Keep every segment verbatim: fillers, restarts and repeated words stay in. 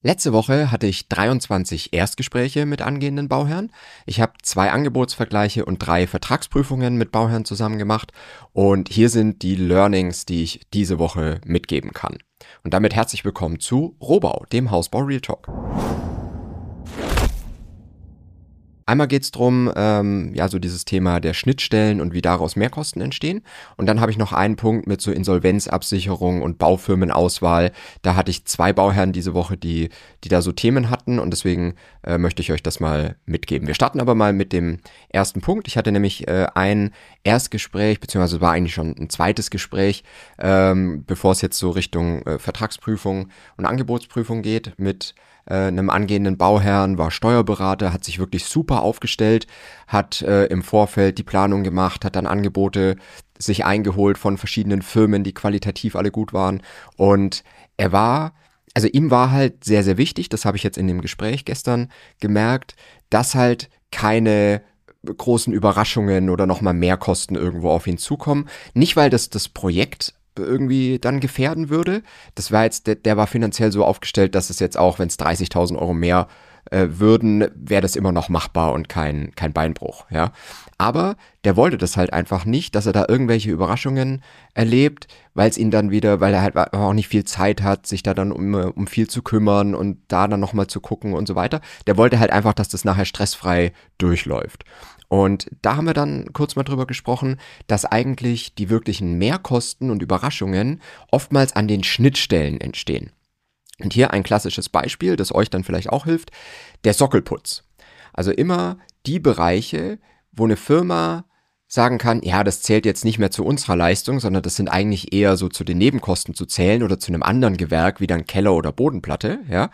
Letzte Woche hatte ich dreiundzwanzig Erstgespräche mit angehenden Bauherren. Ich habe zwei Angebotsvergleiche und drei Vertragsprüfungen mit Bauherren zusammen gemacht. Und hier sind die Learnings, die ich diese Woche mitgeben kann. Und damit herzlich willkommen zu Rohbau, dem Hausbau Real Talk. Einmal geht's drum, ähm, ja, so dieses Thema der Schnittstellen und wie daraus Mehrkosten entstehen. Und dann habe ich noch einen Punkt mit so Insolvenzabsicherung und Baufirmenauswahl. Da hatte ich zwei Bauherren diese Woche, die, die da so Themen hatten, und deswegen äh, möchte ich euch das mal mitgeben. Wir starten aber mal mit dem ersten Punkt. Ich hatte nämlich äh, ein Erstgespräch, beziehungsweise war eigentlich schon ein zweites Gespräch, ähm, bevor es jetzt so Richtung äh, Vertragsprüfung und Angebotsprüfung geht, mit äh, einem angehenden Bauherrn, war Steuerberater, hat sich wirklich super aufgestellt, hat äh, im Vorfeld die Planung gemacht, hat dann Angebote sich eingeholt von verschiedenen Firmen, die qualitativ alle gut waren, und er war, also ihm war halt sehr, sehr wichtig, das habe ich jetzt in dem Gespräch gestern gemerkt, dass halt keine großen Überraschungen oder nochmal Mehrkosten irgendwo auf ihn zukommen. Nicht, weil das das Projekt irgendwie dann gefährden würde. Das war jetzt, der, der war finanziell so aufgestellt, dass es jetzt auch, wenn es dreißigtausend Euro mehr äh, würden, wäre das immer noch machbar und kein, kein Beinbruch, ja. Aber der wollte das halt einfach nicht, dass er da irgendwelche Überraschungen erlebt, weil es ihn dann wieder, weil er halt auch nicht viel Zeit hat, sich da dann um, um viel zu kümmern und da dann nochmal zu gucken und so weiter. Der wollte halt einfach, dass das nachher stressfrei durchläuft. Und da haben wir dann kurz mal drüber gesprochen, dass eigentlich die wirklichen Mehrkosten und Überraschungen oftmals an den Schnittstellen entstehen. Und hier ein klassisches Beispiel, das euch dann vielleicht auch hilft, der Sockelputz. Also immer die Bereiche, wo eine Firma sagen kann, ja, das zählt jetzt nicht mehr zu unserer Leistung, sondern das sind eigentlich eher so zu den Nebenkosten zu zählen oder zu einem anderen Gewerk, wie dann Keller oder Bodenplatte, ja,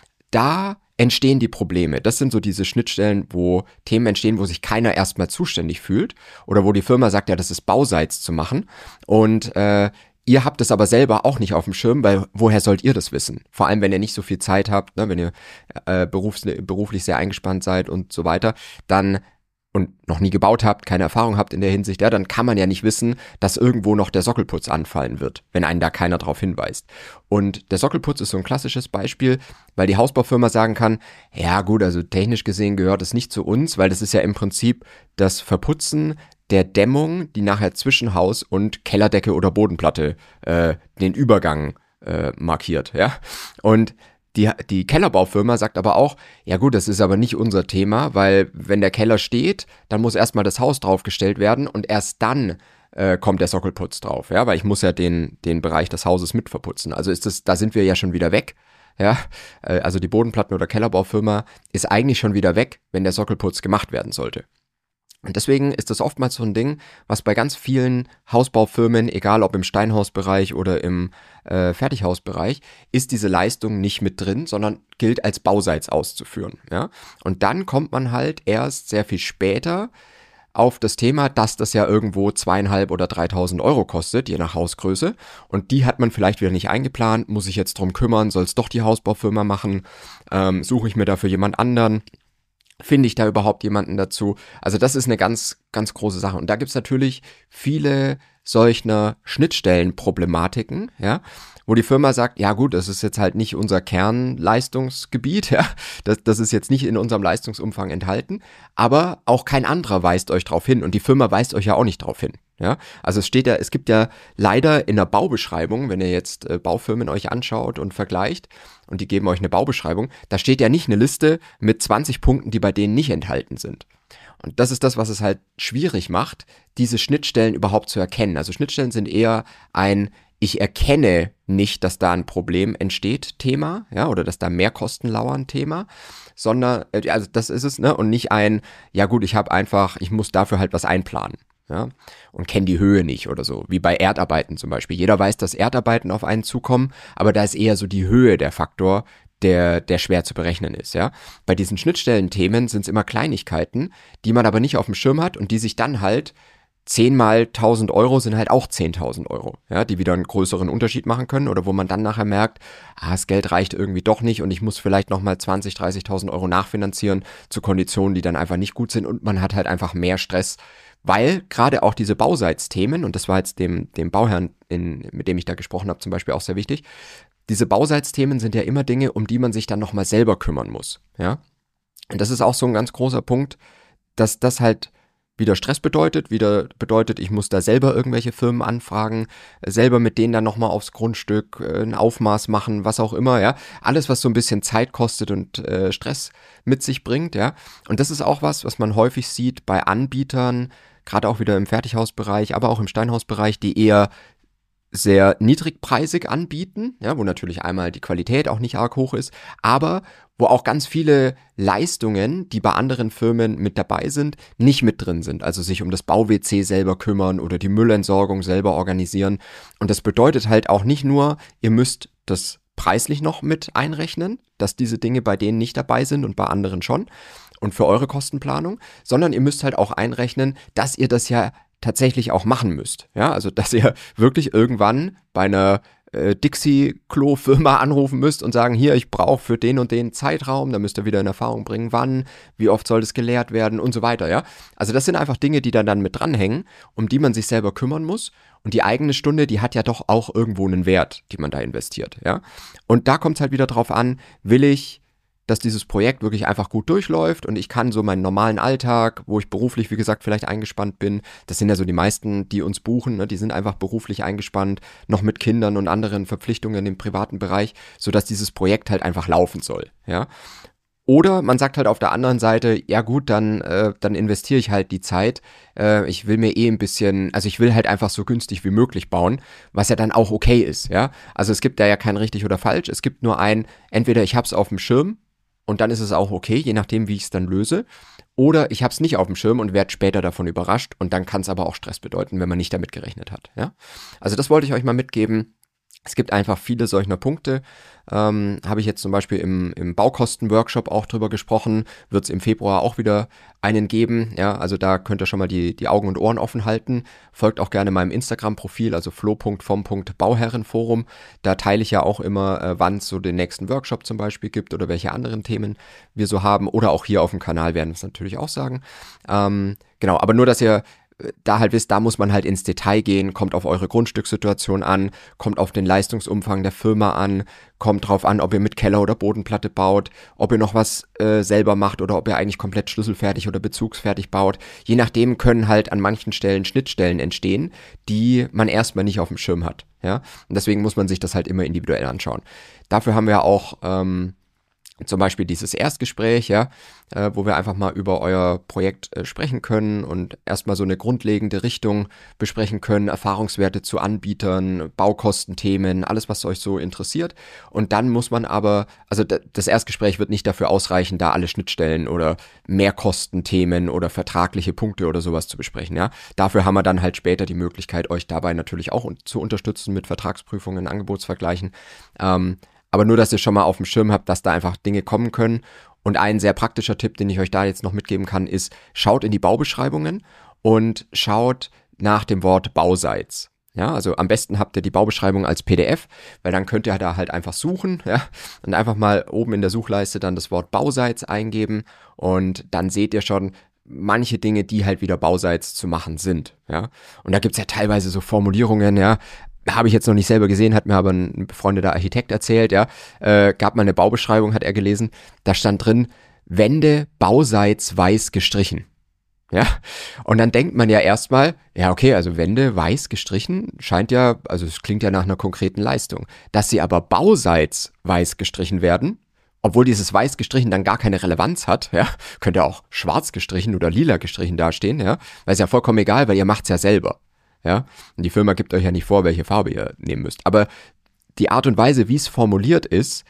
da entstehen die Probleme. Das sind so diese Schnittstellen, wo Themen entstehen, wo sich keiner erstmal zuständig fühlt oder wo die Firma sagt, ja, das ist bauseits zu machen, und äh, ihr habt es aber selber auch nicht auf dem Schirm, weil woher sollt ihr das wissen? Vor allem, wenn ihr nicht so viel Zeit habt, ne, wenn ihr äh, berufs- beruflich sehr eingespannt seid und so weiter, dann und noch nie gebaut habt, keine Erfahrung habt in der Hinsicht, ja, dann kann man ja nicht wissen, dass irgendwo noch der Sockelputz anfallen wird, wenn einen da keiner drauf hinweist. Und der Sockelputz ist so ein klassisches Beispiel, weil die Hausbaufirma sagen kann, ja gut, also technisch gesehen gehört es nicht zu uns, weil das ist ja im Prinzip das Verputzen der Dämmung, die nachher zwischen Haus und Kellerdecke oder Bodenplatte äh, den Übergang äh, markiert, ja. Und Die, die Kellerbaufirma sagt aber auch, ja gut, das ist aber nicht unser Thema, weil wenn der Keller steht, dann muss erstmal das Haus draufgestellt werden und erst dann äh, kommt der Sockelputz drauf, ja, weil ich muss ja den, den Bereich des Hauses mit verputzen. Also ist das, da sind wir ja schon wieder weg, ja, äh, also die Bodenplatten- oder Kellerbaufirma ist eigentlich schon wieder weg, wenn der Sockelputz gemacht werden sollte. Und deswegen ist das oftmals so ein Ding, was bei ganz vielen Hausbaufirmen, egal ob im Steinhausbereich oder im äh, Fertighausbereich, ist diese Leistung nicht mit drin, sondern gilt als bauseits auszuführen. Ja? Und dann kommt man halt erst sehr viel später auf das Thema, dass das ja irgendwo zweieinhalb oder dreitausend Euro kostet, je nach Hausgröße. Und die hat man vielleicht wieder nicht eingeplant, muss ich jetzt drum kümmern, soll es doch die Hausbaufirma machen, ähm, suche ich mir dafür jemand anderen. Finde ich da überhaupt jemanden dazu? Also das ist eine ganz, ganz große Sache. Und da gibt's natürlich viele solcher Schnittstellenproblematiken, ja, wo die Firma sagt, ja gut, das ist jetzt halt nicht unser Kernleistungsgebiet, ja, das, das ist jetzt nicht in unserem Leistungsumfang enthalten, aber auch kein anderer weist euch drauf hin und die Firma weist euch ja auch nicht drauf hin. Ja, also es steht ja, es gibt ja leider in der Baubeschreibung, wenn ihr jetzt äh, Baufirmen euch anschaut und vergleicht und die geben euch eine Baubeschreibung, da steht ja nicht eine Liste mit zwanzig Punkten, die bei denen nicht enthalten sind. Und das ist das, was es halt schwierig macht, diese Schnittstellen überhaupt zu erkennen. Also Schnittstellen sind eher ein, ich erkenne nicht, dass da ein Problem entsteht, Thema, ja, oder dass da Mehrkosten lauern, Thema, sondern, also das ist es, ne, und nicht ein, ja gut, ich habe einfach, ich muss dafür halt was einplanen. Ja, und kenne die Höhe nicht oder so, wie bei Erdarbeiten zum Beispiel. Jeder weiß, dass Erdarbeiten auf einen zukommen, aber da ist eher so die Höhe der Faktor, der, der schwer zu berechnen ist, ja. Bei diesen Schnittstellenthemen sind es immer Kleinigkeiten, die man aber nicht auf dem Schirm hat und die sich dann halt zehn mal tausend Euro sind halt auch zehntausend Euro, ja, die wieder einen größeren Unterschied machen können oder wo man dann nachher merkt, ah, das Geld reicht irgendwie doch nicht und ich muss vielleicht nochmal zwanzig, dreißigtausend Euro nachfinanzieren zu Konditionen, die dann einfach nicht gut sind und man hat halt einfach mehr Stress, weil gerade auch diese Bauseitsthemen, und das war jetzt dem, dem Bauherrn, in, mit dem ich da gesprochen habe, zum Beispiel auch sehr wichtig, diese Bauseitsthemen sind ja immer Dinge, um die man sich dann nochmal selber kümmern muss, ja. Und das ist auch so ein ganz großer Punkt, dass das halt wieder Stress bedeutet, wieder bedeutet, ich muss da selber irgendwelche Firmen anfragen, selber mit denen dann nochmal aufs Grundstück äh, ein Aufmaß machen, was auch immer, ja. Alles, was so ein bisschen Zeit kostet und äh, Stress mit sich bringt, ja. Und das ist auch was, was man häufig sieht bei Anbietern, gerade auch wieder im Fertighausbereich, aber auch im Steinhausbereich, die eher sehr niedrigpreisig anbieten, ja, wo natürlich einmal die Qualität auch nicht arg hoch ist, aber wo auch ganz viele Leistungen, die bei anderen Firmen mit dabei sind, nicht mit drin sind. Also sich um das Bau-W C selber kümmern oder die Müllentsorgung selber organisieren. Und das bedeutet halt auch nicht nur, ihr müsst das preislich noch mit einrechnen, dass diese Dinge bei denen nicht dabei sind und bei anderen schon und für eure Kostenplanung, sondern ihr müsst halt auch einrechnen, dass ihr das ja tatsächlich auch machen müsst. Ja, also dass ihr wirklich irgendwann bei einer äh, Dixie-Klo-Firma anrufen müsst und sagen, hier, ich brauche für den und den Zeitraum, da müsst ihr wieder in Erfahrung bringen, wann, wie oft soll das geleert werden und so weiter, ja. Also das sind einfach Dinge, die dann, dann mit dranhängen, um die man sich selber kümmern muss. Und die eigene Stunde, die hat ja doch auch irgendwo einen Wert, die man da investiert, ja. Und da kommt es halt wieder drauf an, will ich, dass dieses Projekt wirklich einfach gut durchläuft und ich kann so meinen normalen Alltag, wo ich beruflich, wie gesagt, vielleicht eingespannt bin, das sind ja so die meisten, die uns buchen, ne, die sind einfach beruflich eingespannt, noch mit Kindern und anderen Verpflichtungen im privaten Bereich, sodass dieses Projekt halt einfach laufen soll, ja. Oder man sagt halt auf der anderen Seite, ja gut, dann, äh, dann investiere ich halt die Zeit. Äh, ich will mir eh ein bisschen, also ich will halt einfach so günstig wie möglich bauen, was ja dann auch okay ist, ja. Also es gibt da ja kein richtig oder falsch. Es gibt nur ein, entweder ich hab's auf dem Schirm und dann ist es auch okay, je nachdem, wie ich es dann löse. Oder ich hab's nicht auf dem Schirm und werde später davon überrascht und dann kann es aber auch Stress bedeuten, wenn man nicht damit gerechnet hat, ja. Also das wollte ich euch mal mitgeben. Es gibt einfach viele solcher Punkte. Ähm, habe ich jetzt zum Beispiel im, im Baukosten-Workshop auch drüber gesprochen. Wird es im Februar auch wieder einen geben. Ja, also da könnt ihr schon mal die, die Augen und Ohren offen halten. Folgt auch gerne meinem Instagram-Profil, also flo punkt vom punkt bauherrenforum. Da teile ich ja auch immer, äh, wann es so den nächsten Workshop zum Beispiel gibt oder welche anderen Themen wir so haben. Oder auch hier auf dem Kanal werden wir es natürlich auch sagen. Ähm, genau, aber nur, dass ihr da halt wisst, da muss man halt ins Detail gehen, kommt auf eure Grundstückssituation an, kommt auf den Leistungsumfang der Firma an, kommt drauf an, ob ihr mit Keller oder Bodenplatte baut, ob ihr noch was äh, selber macht oder ob ihr eigentlich komplett schlüsselfertig oder bezugsfertig baut. Je nachdem können halt an manchen Stellen Schnittstellen entstehen, die man erstmal nicht auf dem Schirm hat. Ja? Und deswegen muss man sich das halt immer individuell anschauen. Dafür haben wir auch ähm, zum Beispiel dieses Erstgespräch, ja, äh, wo wir einfach mal über euer Projekt äh, sprechen können und erstmal so eine grundlegende Richtung besprechen können, Erfahrungswerte zu Anbietern, Baukostenthemen, alles, was euch so interessiert. Und dann muss man aber, also d- das Erstgespräch wird nicht dafür ausreichen, da alle Schnittstellen oder Mehrkostenthemen oder vertragliche Punkte oder sowas zu besprechen, ja. Dafür haben wir dann halt später die Möglichkeit, euch dabei natürlich auch un- zu unterstützen mit Vertragsprüfungen, Angebotsvergleichen. Ähm, Aber nur, dass ihr schon mal auf dem Schirm habt, dass da einfach Dinge kommen können. Und ein sehr praktischer Tipp, den ich euch da jetzt noch mitgeben kann, ist, schaut in die Baubeschreibungen und schaut nach dem Wort Bauseits. Ja, also am besten habt ihr die Baubeschreibung als P D F, weil dann könnt ihr da halt einfach suchen, ja, und einfach mal oben in der Suchleiste dann das Wort Bauseits eingeben und dann seht ihr schon manche Dinge, die halt wieder Bauseits zu machen sind, ja. Und da gibt's ja teilweise so Formulierungen, ja, habe ich jetzt noch nicht selber gesehen, hat mir aber ein befreundeter Architekt erzählt, ja, äh, gab mal eine Baubeschreibung, hat er gelesen, da stand drin, Wände bauseits weiß gestrichen, ja, und dann denkt man ja erstmal, ja okay, also Wände weiß gestrichen, scheint ja, also es klingt ja nach einer konkreten Leistung, dass sie aber bauseits weiß gestrichen werden, obwohl dieses weiß gestrichen dann gar keine Relevanz hat, ja, könnte auch schwarz gestrichen oder lila gestrichen dastehen, ja, weil es ja vollkommen egal, weil ihr macht's ja selber. Ja, und die Firma gibt euch ja nicht vor, welche Farbe ihr nehmen müsst. Aber die Art und Weise, wie es formuliert ist,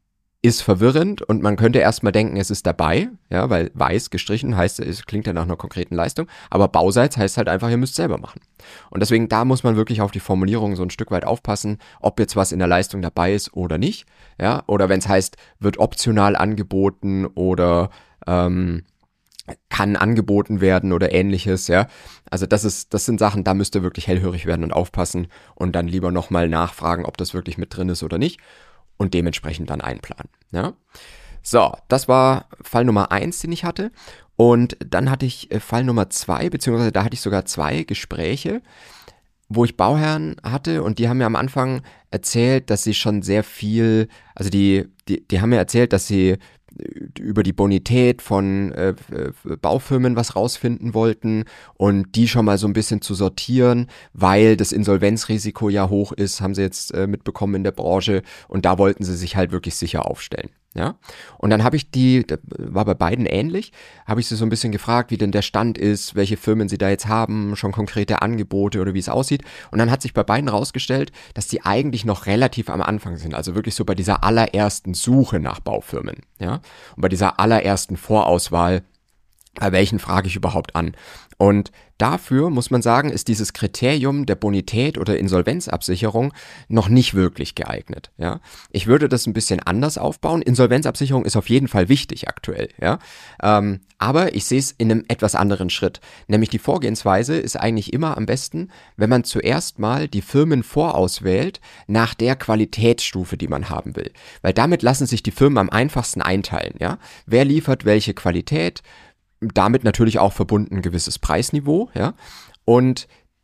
ist verwirrend und man könnte erstmal denken, es ist dabei, ja, weil weiß gestrichen heißt, es klingt ja nach einer konkreten Leistung, aber Bauseits heißt halt einfach, ihr müsst selber machen. Und deswegen, da muss man wirklich auf die Formulierung so ein Stück weit aufpassen, ob jetzt was in der Leistung dabei ist oder nicht, ja, oder wenn es heißt, wird optional angeboten oder ähm, kann angeboten werden oder ähnliches, ja. Also das ist, das sind Sachen, da müsst ihr wirklich hellhörig werden und aufpassen und dann lieber nochmal nachfragen, ob das wirklich mit drin ist oder nicht und dementsprechend dann einplanen, ja. So, das war Fall Nummer eins, den ich hatte und dann hatte ich Fall Nummer zwei, beziehungsweise da hatte ich sogar zwei Gespräche. wo ich Bauherren hatte und die haben mir am Anfang erzählt, dass sie schon sehr viel, also die, die, die haben mir erzählt, dass sie über die Bonität von äh, Baufirmen was rausfinden wollten und die schon mal so ein bisschen zu sortieren, weil das Insolvenzrisiko ja hoch ist, haben sie jetzt äh, mitbekommen in der Branche und da wollten sie sich halt wirklich sicher aufstellen. Ja, und dann habe ich die, das war bei beiden ähnlich, habe ich sie so ein bisschen gefragt, wie denn der Stand ist, welche Firmen sie da jetzt haben, schon konkrete Angebote oder wie es aussieht. Und dann hat sich bei beiden rausgestellt, dass die eigentlich noch relativ am Anfang sind, also wirklich so bei dieser allerersten Suche nach Baufirmen, ja, und bei dieser allerersten Vorauswahl, bei welchen frage ich überhaupt an? Und dafür, muss man sagen, ist dieses Kriterium der Bonität oder Insolvenzabsicherung noch nicht wirklich geeignet. Ja? Ich würde das ein bisschen anders aufbauen. Insolvenzabsicherung ist auf jeden Fall wichtig aktuell. Ja? Ähm, aber ich sehe es in einem etwas anderen Schritt. Nämlich die Vorgehensweise ist eigentlich immer am besten, wenn man zuerst mal die Firmen vorauswählt nach der Qualitätsstufe, die man haben will. Weil damit lassen sich die Firmen am einfachsten einteilen. Ja? Wer liefert welche Qualität? Damit natürlich auch verbunden ein gewisses Preisniveau, ja. Und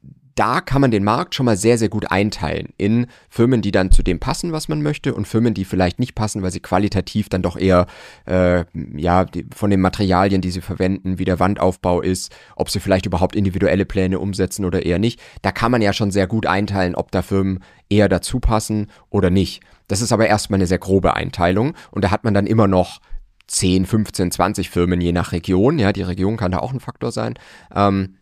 da kann man den Markt schon mal sehr, sehr gut einteilen in Firmen, die dann zu dem passen, was man möchte, und Firmen, die vielleicht nicht passen, weil sie qualitativ dann doch eher, äh, ja, die, von den Materialien, die sie verwenden, wie der Wandaufbau ist, ob sie vielleicht überhaupt individuelle Pläne umsetzen oder eher nicht. Da kann man ja schon sehr gut einteilen, ob da Firmen eher dazu passen oder nicht. Das ist aber erstmal eine sehr grobe Einteilung und da hat man dann immer noch zehn, fünfzehn, zwanzig Firmen, je nach Region, ja, die Region kann da auch ein Faktor sein, ähm,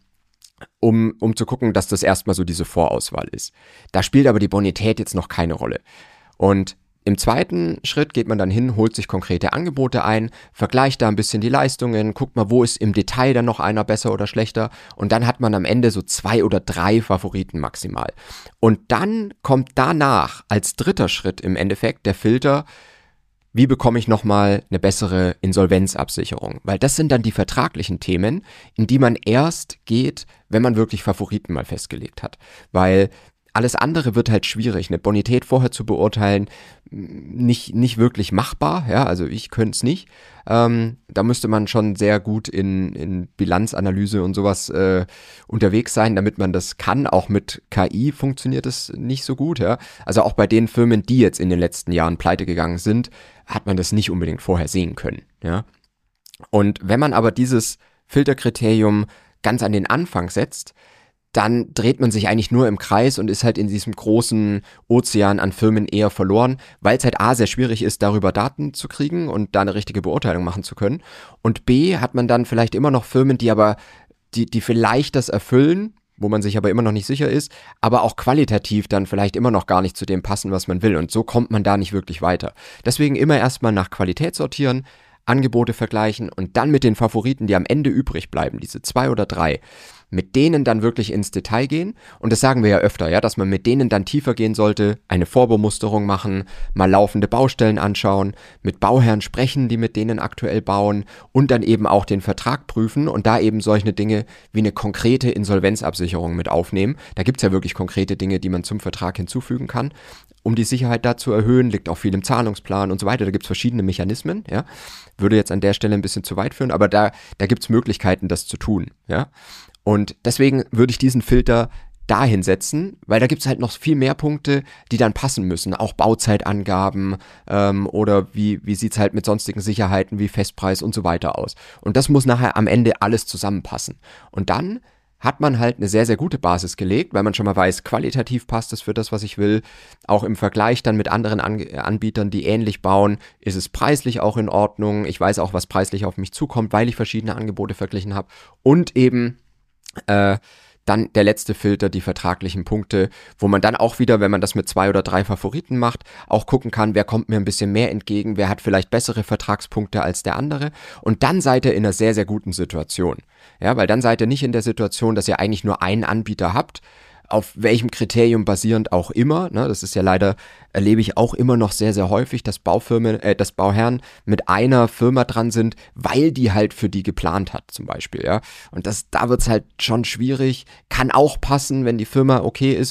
um, um zu gucken, dass das erstmal so diese Vorauswahl ist. Da spielt aber die Bonität jetzt noch keine Rolle. Und im zweiten Schritt geht man dann hin, holt sich konkrete Angebote ein, vergleicht da ein bisschen die Leistungen, guckt mal, wo ist im Detail dann noch einer besser oder schlechter und dann hat man am Ende so zwei oder drei Favoriten maximal. Und dann kommt danach als dritter Schritt im Endeffekt der Filter, wie bekomme ich nochmal eine bessere Insolvenzabsicherung? Weil das sind dann die vertraglichen Themen, in die man erst geht, wenn man wirklich Favoriten mal festgelegt hat. Weil alles andere wird halt schwierig, eine Bonität vorher zu beurteilen, nicht, nicht wirklich machbar, ja, also ich könnte es nicht. Ähm, da müsste man schon sehr gut in, in Bilanzanalyse und sowas äh, unterwegs sein, damit man das kann. Auch mit K I funktioniert es nicht so gut, ja. Also auch bei den Firmen, die jetzt in den letzten Jahren pleite gegangen sind, hat man das nicht unbedingt vorher sehen können, ja. Und wenn man aber dieses Filterkriterium ganz an den Anfang setzt, dann dreht man sich eigentlich nur im Kreis und ist halt in diesem großen Ozean an Firmen eher verloren, weil es halt A, sehr schwierig ist, darüber Daten zu kriegen und da eine richtige Beurteilung machen zu können. Und B, hat man dann vielleicht immer noch Firmen, die aber, die, die vielleicht das erfüllen, wo man sich aber immer noch nicht sicher ist, aber auch qualitativ dann vielleicht immer noch gar nicht zu dem passen, was man will. Und so kommt man da nicht wirklich weiter. Deswegen immer erstmal nach Qualität sortieren, Angebote vergleichen und dann mit den Favoriten, die am Ende übrig bleiben, diese zwei oder drei, mit denen dann wirklich ins Detail gehen. Und das sagen wir ja öfter, ja, dass man mit denen dann tiefer gehen sollte, eine Vorbemusterung machen, mal laufende Baustellen anschauen, mit Bauherren sprechen, die mit denen aktuell bauen und dann eben auch den Vertrag prüfen und da eben solche Dinge wie eine konkrete Insolvenzabsicherung mit aufnehmen. Da gibt's ja wirklich konkrete Dinge, die man zum Vertrag hinzufügen kann. Um die Sicherheit da zu erhöhen, liegt auch viel im Zahlungsplan und so weiter. Da gibt's verschiedene Mechanismen, ja. Würde jetzt an der Stelle ein bisschen zu weit führen, aber da, da gibt's Möglichkeiten, das zu tun, ja. Und deswegen würde ich diesen Filter dahin setzen, weil da gibt's halt noch viel mehr Punkte, die dann passen müssen. Auch Bauzeitangaben ähm, oder wie, wie sieht's halt mit sonstigen Sicherheiten wie Festpreis und so weiter aus. Und das muss nachher am Ende alles zusammenpassen. Und dann hat man halt eine sehr, sehr gute Basis gelegt, weil man schon mal weiß, qualitativ passt es für das, was ich will. Auch im Vergleich dann mit anderen An- Anbietern, die ähnlich bauen, ist es preislich auch in Ordnung. Ich weiß auch, was preislich auf mich zukommt, weil ich verschiedene Angebote verglichen habe. Und eben Äh, dann der letzte Filter, die vertraglichen Punkte, wo man dann auch wieder, wenn man das mit zwei oder drei Favoriten macht, auch gucken kann, wer kommt mir ein bisschen mehr entgegen, wer hat vielleicht bessere Vertragspunkte als der andere. Und dann seid ihr in einer sehr, sehr guten Situation. Ja, weil dann seid ihr nicht in der Situation, dass ihr eigentlich nur einen Anbieter habt, auf welchem Kriterium basierend auch immer, ne, das ist ja leider, erlebe ich auch immer noch sehr, sehr häufig, dass Baufirmen, äh, dass Bauherren mit einer Firma dran sind, weil die halt für die geplant hat, zum Beispiel, ja. Und das, da wird's halt schon schwierig, kann auch passen, wenn die Firma okay ist und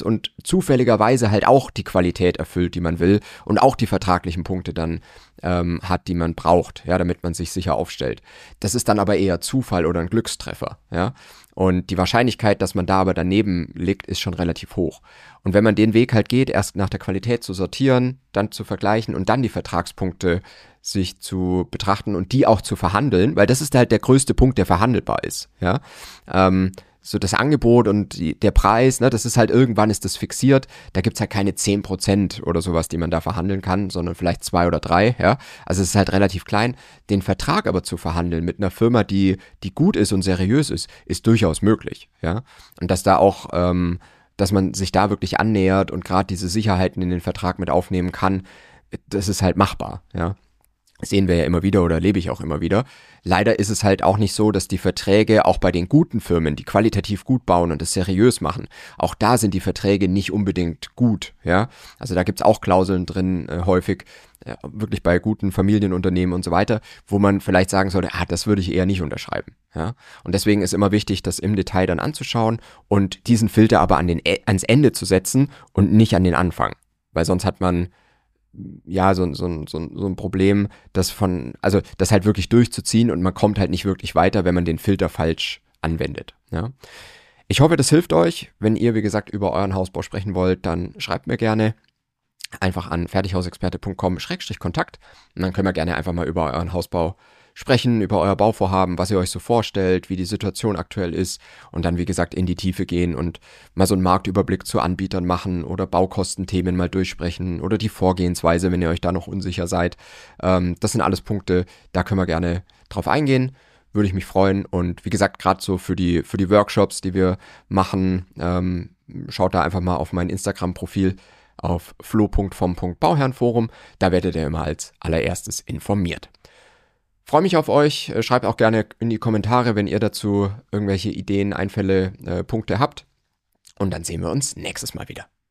zufälligerweise halt auch die Qualität erfüllt, die man will und auch die vertraglichen Punkte dann ähm, hat, die man braucht, ja, damit man sich sicher aufstellt. Das ist dann aber eher Zufall oder ein Glückstreffer, ja. Und die Wahrscheinlichkeit, dass man da aber daneben liegt, ist schon relativ hoch. Und wenn man den Weg halt geht, erst nach der Qualität zu sortieren, dann zu vergleichen und dann die Vertragspunkte sich zu betrachten und die auch zu verhandeln, weil das ist halt der größte Punkt, der verhandelbar ist, ja. Ähm, so das Angebot und die, der Preis, ne, das ist halt irgendwann ist das fixiert, da gibt's halt keine zehn Prozent oder sowas, die man da verhandeln kann, sondern vielleicht zwei oder drei, ja, also es ist halt relativ klein. Den Vertrag aber zu verhandeln mit einer Firma, die, die gut ist und seriös ist, ist durchaus möglich, ja, und dass da auch, ähm, dass man sich da wirklich annähert und gerade diese Sicherheiten in den Vertrag mit aufnehmen kann, das ist halt machbar, ja. Sehen wir ja immer wieder oder erlebe ich auch immer wieder. Leider ist es halt auch nicht so, dass die Verträge auch bei den guten Firmen, die qualitativ gut bauen und es seriös machen, auch da sind die Verträge nicht unbedingt gut, ja. Also da gibt's auch Klauseln drin, äh, häufig, äh, wirklich bei guten Familienunternehmen und so weiter, wo man vielleicht sagen sollte, ah, das würde ich eher nicht unterschreiben, ja. Und deswegen ist immer wichtig, das im Detail dann anzuschauen und diesen Filter aber an den, ans Ende zu setzen und nicht an den Anfang, weil sonst hat man ja, so, so, so, so ein Problem, das von, also das halt wirklich durchzuziehen und man kommt halt nicht wirklich weiter, wenn man den Filter falsch anwendet, ja. Ich hoffe, das hilft euch. Wenn ihr, wie gesagt, über euren Hausbau sprechen wollt, dann schreibt mir gerne einfach an fertighausexperte punkt com Schrägstrich Kontakt und dann können wir gerne einfach mal über euren Hausbau sprechen, über euer Bauvorhaben, was ihr euch so vorstellt, wie die Situation aktuell ist und dann, wie gesagt, in die Tiefe gehen und mal so einen Marktüberblick zu Anbietern machen oder Baukostenthemen mal durchsprechen oder die Vorgehensweise, wenn ihr euch da noch unsicher seid. Ähm, das sind alles Punkte, da können wir gerne drauf eingehen, würde ich mich freuen und wie gesagt, gerade so für die, für die Workshops, die wir machen, ähm, schaut da einfach mal auf mein Instagram-Profil auf flo punkt vom punkt bauherrenforum, da werdet ihr immer als allererstes informiert. Freue mich auf euch, schreibt auch gerne in die Kommentare, wenn ihr dazu irgendwelche Ideen, Einfälle, äh, Punkte habt. Und dann sehen wir uns nächstes Mal wieder.